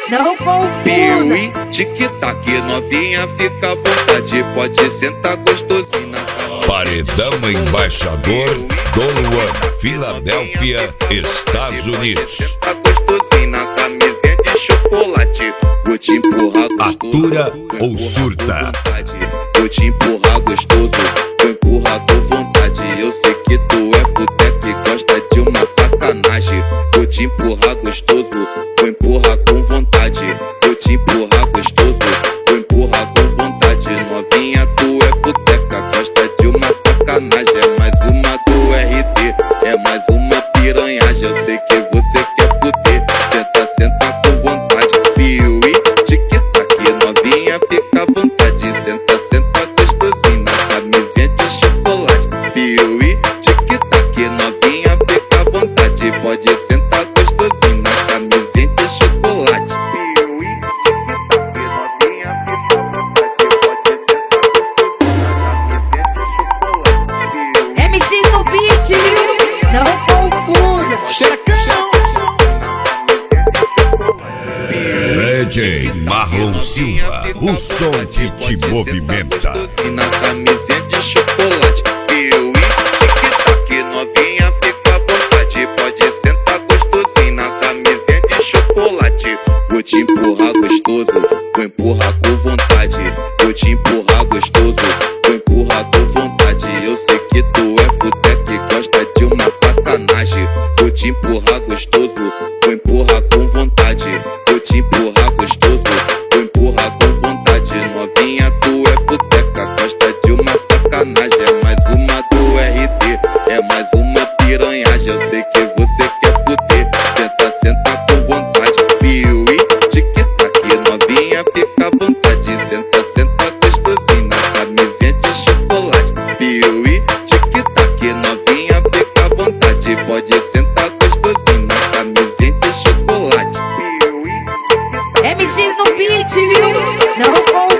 não confunda. Piuí, tic-tac, novinha, fica à vontade, pode sentar gostosinho na cama. Paredão Embaixador, Don Juan, Filadélfia, Estados Unidos. Senta gostosinho na camisinha de chocolate. Vou te empurrar gostoso, Atura ou surta? vou te empurrar gostoso, vou empurrar com vontade. Eu sei que tu é futeca e gosta de uma sacanagem. Vou te empurrar gostoso, vou empurrar com vontade. Vou te empurrar gostoso, vou empurrar com vontade. Novinha, tu é futeca, gosta de uma sacanagem. É mais uma do RD, é mais uma piranhagem. Eu sei que você quer fuder, senta, senta com vontade. Piuí, tic-tac, novinha, fica à vontade. Senta, senta gostosinho na camisinha de chocolate. Piuí, tic-tac, novinha, fica à vontade. Pode sentar gostosinho na camisinha de chocolate. Piuí, tic-tac, novinha, fica à vontade. Pode sentar gostosinho na camisinha de chocolate. MX no beat, não confunda. DJ Marlon Silva, o som que te movimenta. Na camisinha de chocolate. Piuí, tic-tac, novinha, fica à vontade. Pode sentar gostosinho na camisinha de chocolate. Vou te empurrar gostoso, vou empurrar com vontade. Vou te empurrar gostoso, vou empurrar com vontade. Eu sei que tu é futeca e gosta de uma sacanagem. Vou te empurrar gostoso, vou empurrar com vontade. Vou te empurrar gostoso, vou empurrar com vontade. Novinha, tu é futeca, gosta de uma sacanagem. É mais uma do RD, é mais uma piranhagem. Eu sei que você quer fuder, senta, senta com vontade. Piuí, tic-tac, novinha, fica à vontade. Senta, senta gostosinho na camisinha de chocolate. Piuí, tic-tac, novinha, fica à vontade. Pode sentar gostosinho na camisinha de chocolate. Piuí, MX no beat, não confunda.